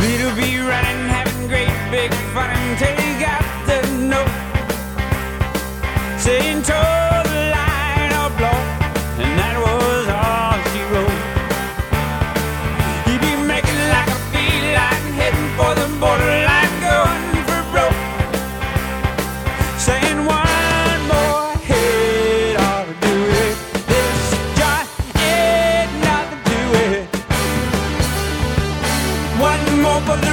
We'll be running, having great big fun until he got the note saying toe the line or blow, and that was all she wrote. He'd be making like a feline, heading for the borderline, going for broke, saying one more hit ought to do it. This joint ain't nothing to it. One more for the